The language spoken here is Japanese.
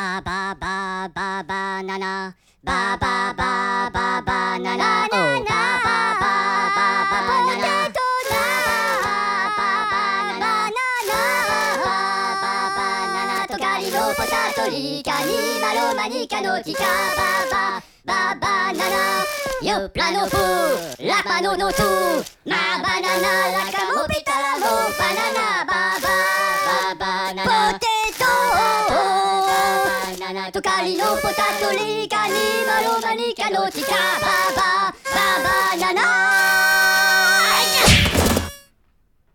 バババババナナバババババナナバババババナナバババババナナバババナナトカリのポタトリカニマロマニカのチカババババナナヨプラノフラパノノツマバナナラカモピタラモバナナババババナナポテトトカリのポタトリカニマロマニカのチカババババナナ